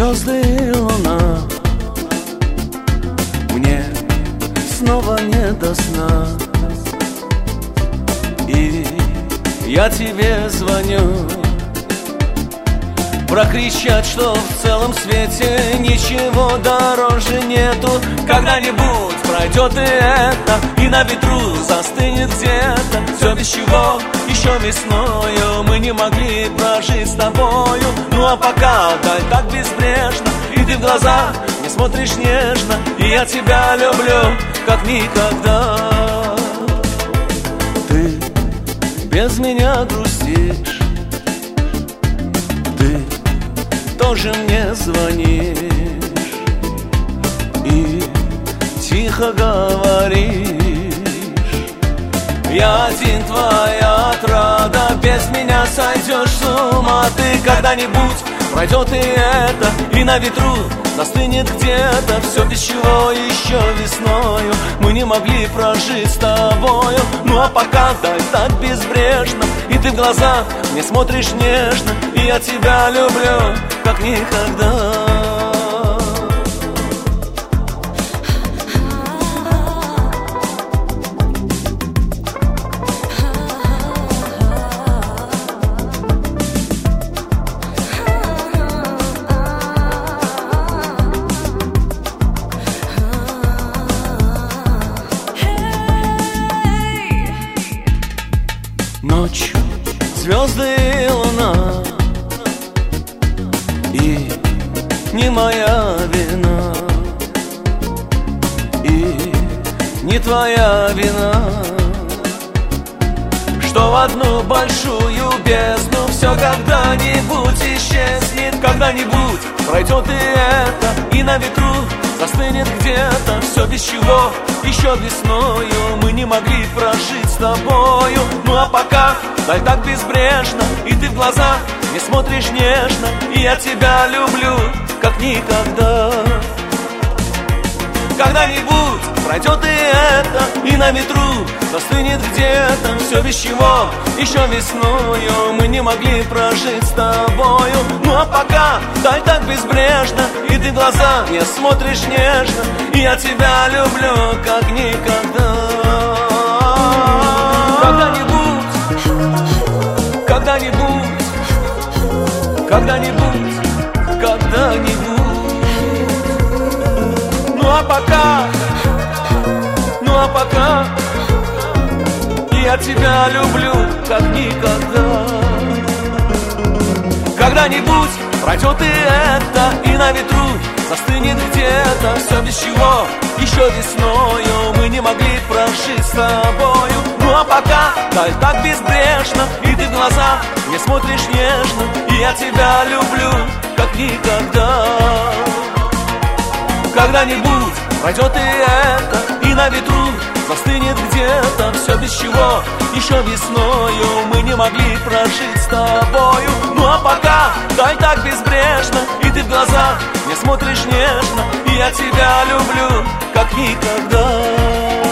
звезды и луна. Мне снова не до сна, и я тебе звоню прокричать, что в целом свете ничего дороже нету. Когда-нибудь пройдет и это, и на ветру застынет где-то все, без чего еще весною мы не могли прожить с тобою. Ну а пока дай так безбрежно, и ты в глаза не смотришь нежно, и я тебя люблю как никогда. Ты без меня грустишь, ты тоже мне звонишь и тихо говоришь: я один, твоя отрада, без меня сойдешь с ума. Ты когда-нибудь пройдет и это, и на ветру застынет где-то все, без чего еще весною мы не могли прожить с тобою. Ну а пока дай так безбрежно, и ты в глаза мне смотришь нежно, и я тебя люблю как никогда. Ночью звезды и луна, и не моя вина, и не твоя вина, что в одну большую бездну все когда-нибудь исчезнет. Когда-нибудь пройдет и это, и на ветру застынет где-то все, без чего еще весною мы не могли прожить с тобою. Ну а пока дай так безбрежно, и ты в глаза не смотришь нежно, и я тебя люблю как никогда. Когда-нибудь пройдет и это, и на ветру застынет где-то все, без чего еще весною мы не могли прожить с тобою. Ну а пока дай так безбрежно, и ты в глаза не смотришь нежно, и я тебя люблю как никогда. Когда-нибудь, когда-нибудь, когда-нибудь, когда-нибудь. Ну а пока я тебя люблю как никогда. Когда-нибудь пройдет и это, и на ветру застынет где-то все, без чего еще весною мы не могли прожить с тобою. Ну а пока дай так безбрежно, и ты в глаза не смотришь нежно, и я тебя люблю как никогда. Когда-нибудь пройдет и это, и на ветру застынет где-то все, без чего еще весною мы не могли прожить с тобою. Ну а пока дай так безбрежно, и ты в глаза не смотришь нежно, и я тебя люблю как никогда.